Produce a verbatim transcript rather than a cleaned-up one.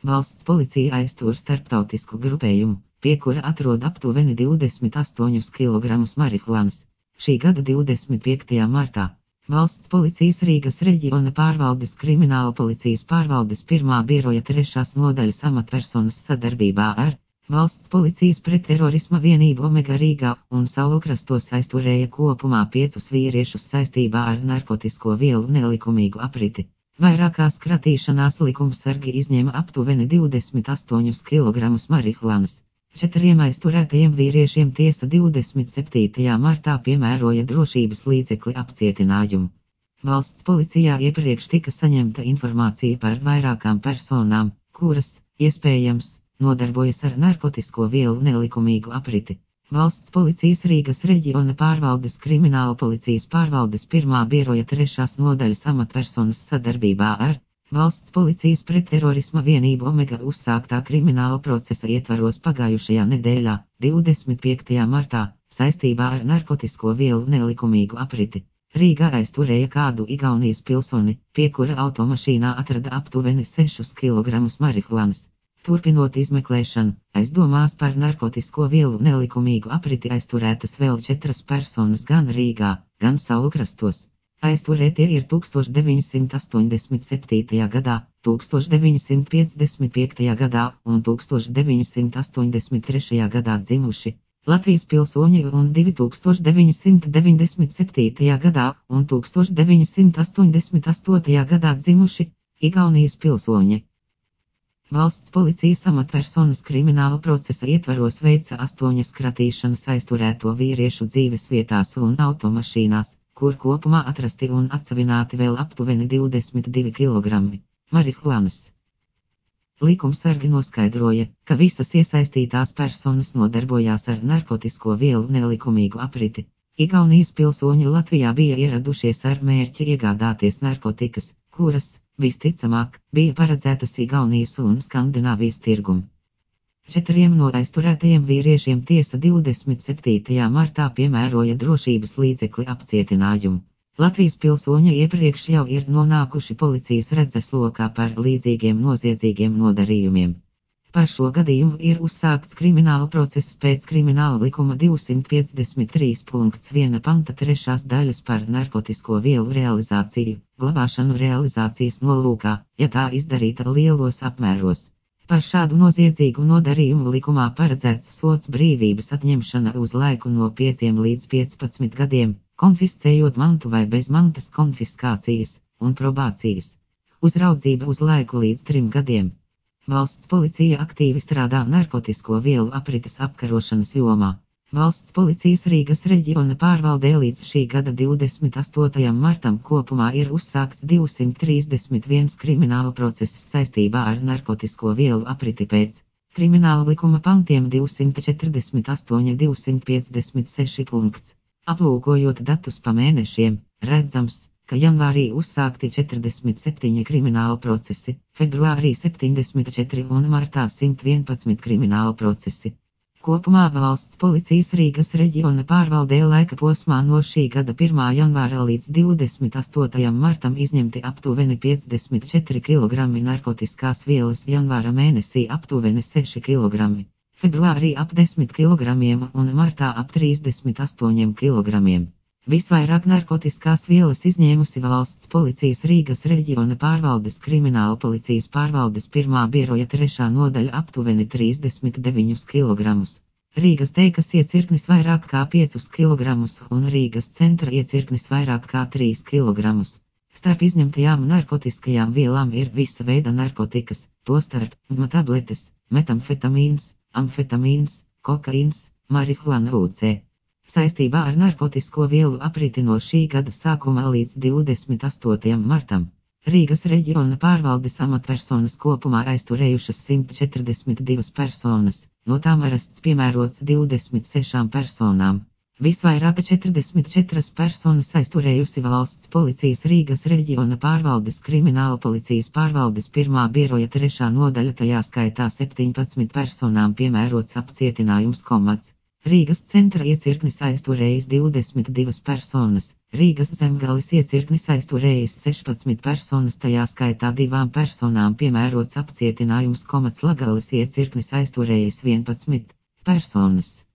Valsts policija aiztur starptautisku grupējumu, pie kura atrod aptuveni divdesmit astoņus kilogramus marihuānas. Šī gada divdesmit piektajā martā Valsts policijas Rīgas reģiona pārvaldes krimināla policijas pārvaldes pirmā biroja trešās nodaļas amatpersonas sadarbībā ar Valsts policijas pretterorisma vienību Omega Rīgā un Saulkrastos aizturēja kopumā piecus vīriešus saistībā ar narkotisko vielu nelikumīgu apriti. Vairākās kratīšanās likumsargi izņēma aptuveni divdesmit astoņus kilogramus marihuānas. Četriem aizturētajiem vīriešiem tiesa divdesmit septītajā martā piemēroja drošības līdzekli apcietinājumu. Valsts policijā iepriekš tika saņemta informācija par vairākām personām, kuras, iespējams, nodarbojas ar narkotisko vielu nelikumīgu apriti. Valsts policijas Rīgas reģiona pārvaldes krimināla policijas pārvaldes pirmā biroja trešās nodaļas amatpersonas sadarbībā ar Valsts policijas pretterorisma vienību Omega uzsāktā krimināla procesa ietvaros pagājušajā nedēļā, divdesmit piektajā martā, saistībā ar narkotisko vielu nelikumīgu apriti. Rīgā aizturēja kādu Igaunijas pilsoni, pie kura automašīnā atrada aptuveni sešus kilogramus marihuānas. Turpinot izmeklēšanu, aizdomās par narkotisko vielu nelikumīgu apriti aizturētas vēl četras personas gan Rīgā, gan Saulkrastos. Aizturētie ir tuksstoš deviņsimt astoņdesmit septītajā gadā, tuksstoš deviņsimt piecdesmit piektajā gadā un tuksstoš deviņsimt astoņdesmit trešajā gadā dzimuši Latvijas pilsoņi un divtūkstoš deviņsimt deviņdesmit septītajā gadā un tuksstoš deviņsimt astoņdesmit astotajā gadā dzimuši Igaunijas pilsoņi. Valsts policijas amatpersonas krimināla procesa ietvaros veica astoņas kratīšanas aizturēto vīriešu dzīves vietās un automašīnās, kur kopumā atrasti un atsavināti vēl aptuveni divdesmit divi kilogrami marihuānas. Likumsargi noskaidroja, ka visas iesaistītās personas nodarbojās ar narkotisko vielu nelikumīgu apriti. Igaunijas pilsoņi Latvijā bija ieradušies ar mērķi iegādāties narkotikas, kuras, visticamāk, bija paredzētas Igaunijas un Skandināvijas tirgum. Četriem no aizturētajiem vīriešiem tiesa divdesmit septītajā martā piemēroja drošības līdzekli apcietinājumu. Latvijas pilsoņi iepriekš jau ir nonākuši policijas redzeslokā par līdzīgiem noziedzīgiem nodarījumiem. Par šo gadījumu ir uzsākts krimināla process pēc krimināla likuma divsimt piecdesmit trīs punkts viens panta trešās daļas par narkotisko vielu realizāciju, glabāšanu realizācijas nolūkā, ja tā izdarīta lielos apmēros. Par šādu noziedzīgu nodarījumu likumā paredzēts sods brīvības atņemšana uz laiku no pieciem līdz piecpadsmit gadiem, konfiscējot mantu vai bez mantas konfiskācijas un probācijas. Uzraudzība uz laiku līdz trim gadiem. Valsts policija aktīvi strādā narkotisko vielu aprites apkarošanas jomā. Valsts policijas Rīgas reģiona pārvaldē līdz šī gada divdesmit astotajam martam kopumā ir uzsākts divsimt trīsdesmit viens krimināla process saistībā ar narkotisko vielu apriti pēc krimināla likuma pantiem divsimt četrdesmit astoņi divsimt piecdesmit seši punkts. Aplūkojot datus pa mēnešiem, redzams, ka janvārī uzsākti četrdesmit septiņi krimināla procesi, februārī septiņdesmit četri un martā simt vienpadsmit krimināla procesi. Kopumā valsts policijas Rīgas reģiona pārvaldē laika posmā no šī gada pirmā janvāra līdz divdesmit astotajam martam izņemti aptuveni piecdesmit četri kilogrami narkotiskās vielas, janvāra mēnesī aptuveni seši kilogrami, februārī ap desmit kilogramiem un martā ap trīsdesmit astoņiem kilogramiem. Visvairāk narkotiskās vielas izņēmusi valsts policijas Rīgas reģiona pārvaldes krimināla policijas pārvaldes pirmā biroja trešā nodaļa aptuveni trīsdesmit deviņus kilogramus. Rīgas teikas iecirknis vairāk kā piecus kilogramus un Rīgas centra iecirknis vairāk kā trīs kilogramus. Starp izņemtajām narkotiskajām vielām ir visa veida narkotikas, tostarp tabletes, metamfetamīns, amfetamīns, kokaīns, marihuāna rūcē. Saistībā ar narkotisko vielu apriti no šī gada sākuma līdz divdesmit astotajam martam, Rīgas reģiona pārvaldes amatpersonas kopumā aizturējušas simt četrdesmit divas personas, no tām arests piemērots divdesmit sešām personām. Visvairāk četrdesmit četras personas aizturējusi valsts policijas Rīgas reģiona pārvaldes krimināla policijas pārvaldes pirmā biroja trešā nodaļa, tajā skaitā septiņpadsmit personām piemērots apcietinājums komats. Rīgas centra iecirknis aizturējis divdesmit divas personas, Rīgas Zemgales iecirknis aizturējis sešpadsmit personas, tajā skaitā divām personām piemērots apcietinājums, komats Latgales iecirknis aizturējis vienpadsmit personas.